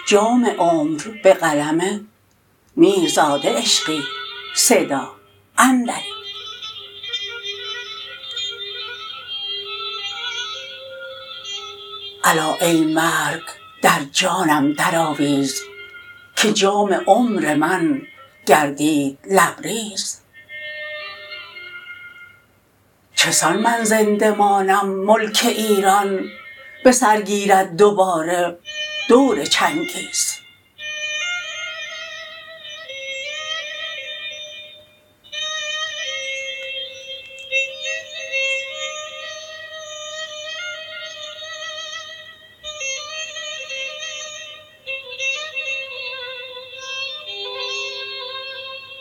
جام عمر به قلم میرزاده عشقی. صدا اندری. الا ای مرگ در جانم درآویز، که جام عمر من گردید لبریز. چسان من زنده مانم ملک ایران، به سر گیرد دوباره دور چنگیز.